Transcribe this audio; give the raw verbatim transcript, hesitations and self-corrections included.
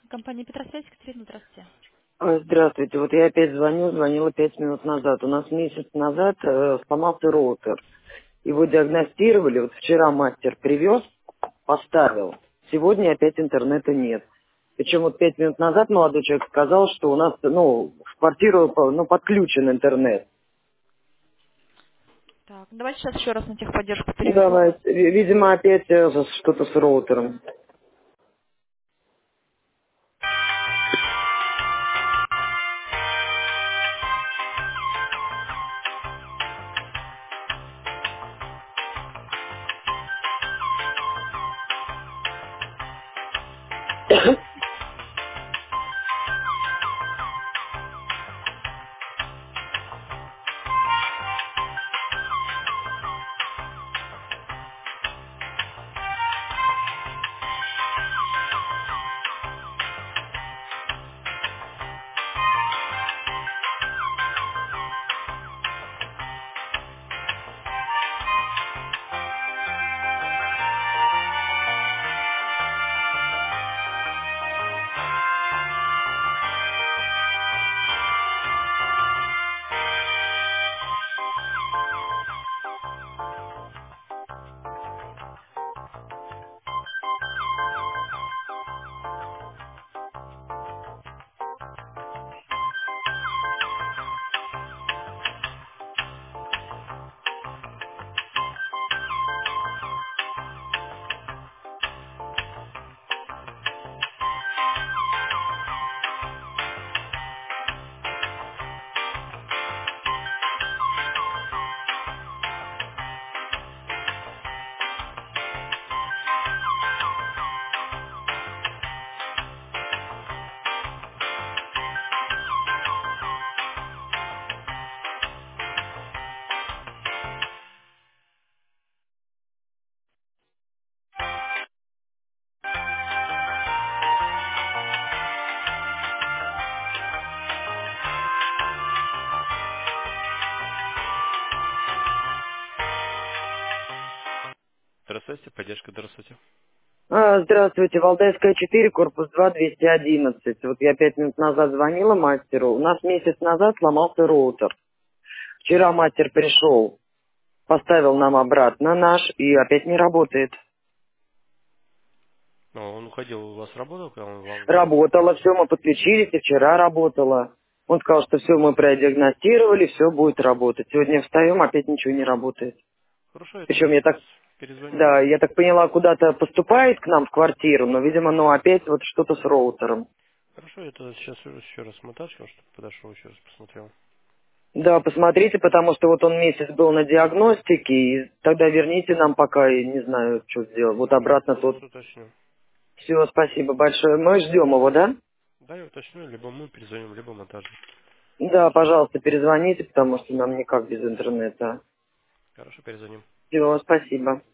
Компания Петросвязь, Екатерина, здравствуйте. А, Здравствуйте. Вот я опять звоню, звонила пять минут назад. У нас месяц назад э, сломался роутер. Его диагностировали. Вот вчера мастер привез, поставил. Сегодня опять интернета нет. Причем вот пять минут назад молодой человек сказал, что у нас, ну, в квартиру, ну, подключен интернет. Так, давайте сейчас еще раз на техподдержку Ну, переведу давай. вас. Ви- Видимо, опять э, что-то с роутером. Здравствуйте, поддержка, здравствуйте. А, Здравствуйте, Валдайская четыре, корпус два, двести одиннадцать. Вот я пять минут назад звонила мастеру. У нас месяц назад сломался роутер. Вчера мастер пришел, поставил нам обратно наш и опять не работает. Ну, он уходил, у вас работал, когда он вам звонил? Работало, все, мы подключились, и вчера работало. Он сказал, что все мы продиагностировали, все будет работать. Сегодня встаем, опять ничего не работает. Хорошо, я тогда Причем я сейчас так, перезвоню. да, я так поняла, куда-то поступает к нам в квартиру, но, видимо, ну опять вот что-то с роутером. Хорошо, я тогда сейчас еще раз мотачку, чтобы подошел, еще раз посмотрел. Да, посмотрите, потому что вот он месяц был на диагностике, и тогда верните нам пока, я не знаю, что сделать. Вот Хорошо, обратно я тот. вас уточню. Все, спасибо большое. Мы ждем его, да? Да, я уточню, либо мы перезвоним, либо монтаж. Да, пожалуйста, перезвоните, потому что нам никак без интернета. Хорошо, перезвоним. Все, спасибо.